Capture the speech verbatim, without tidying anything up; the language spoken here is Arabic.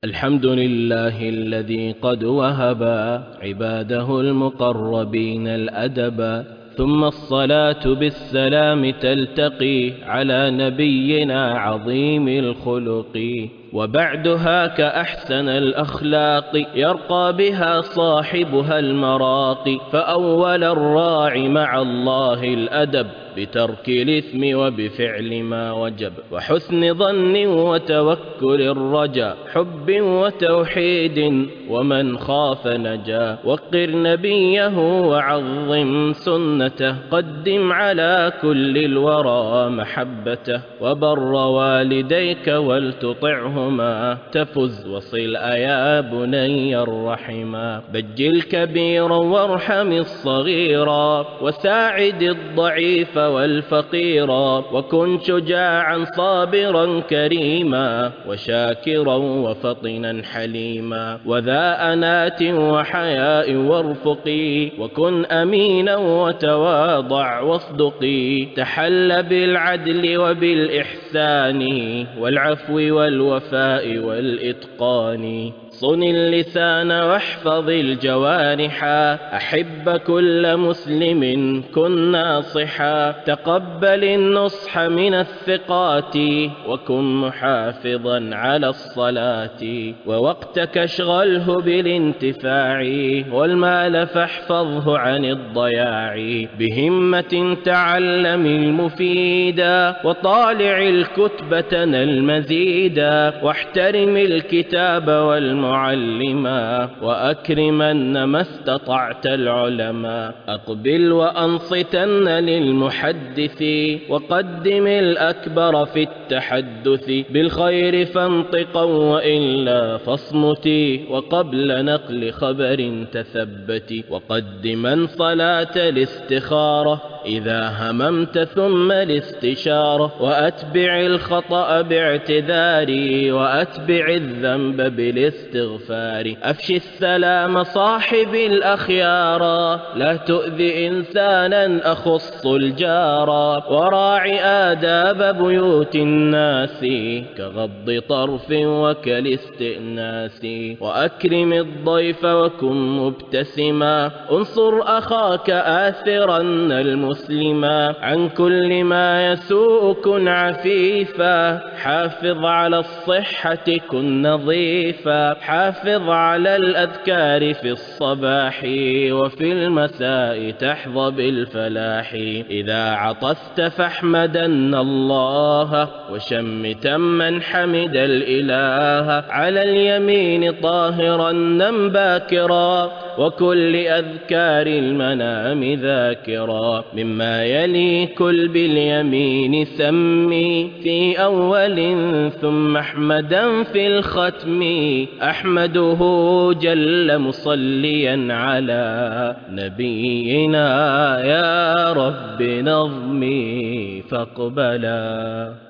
الحمد لله الذي قد وهب عباده المقربين الأدب، ثم الصلاة بالسلام تلتقي على نبينا عظيم الخلق. وبعدها كأحسن الأخلاق يرقى بها صاحبها المراقي، فأول الراعي مع الله الأدب بترك الإثم وبفعل ما وجب، وحسن ظن وتوكل الرجا، حب وتوحيد ومن خاف نجا. وقر نبيه وعظم سنته، قدم على كل الورى محبته، وبر والديك ولتطعهما تفز، وصل أيا بني الرحما. بجل كبيرا وارحم الصغيرا، وساعد الضعيف والفقيرا، وكن شجاعا صابرا كريما، وشاكرا وفطنا حليما، وذا أنات وحياء وارفقي، وكن أمينا وتواضع واصدقي. تحل بالعدل وبالإحسان والعفو والوفاء والإتقان. صن اللسان واحفظ الجوارح، أحب كل مسلم كن ناصحا. تقبل النصح من الثقات، وكن محافظا على الصلاة. ووقتك اشغله بالانتفاع، والمال فاحفظه عن الضياع. بهمة تعلم المفيدا، وطالع الكتب تنل مزيدا. واحترم الكتاب والمعلما، وأكرمن ما استطعت العلما. أقبل وأنصتن للمحدث، وقدم الأكبر في التحدث. بالخير فانطقا وإلا فاصمتي، وقبل نقل خبر تثبتي. وقدما صلاة الاستخارة إذا هممت، ثم الاستشارة. وأتبع الخطأ باعتذاري، وأتبع الذنب بالاستغفار. أفشي السلام صاحب الأخيارا، لا تؤذي إنسانا أخص الجارا. وراعي آداب بيوت الناس، كغض طرف وكالاستئناس. وأكرم الضيف وكن مبتسما، انصر أخاك آثرا المسلما. عن كل ما يسوء كن عفيفا، حافظ على الصحة كن نظيفا. حافظ على الأذكار في الصباح، وفي المساء تحظى بالفلاح. إذا عطست فاحمدن الله، وشمتا من حمد الإله. على اليمين طاهرا نم باكرا، وكل أذكار المنام ذاكرا. مما يلي كل باليمين سمي، في أول ثم أحمدا في الختم. أحمده جل مصليا على نبينا، يا رب نظمي فاقبلا.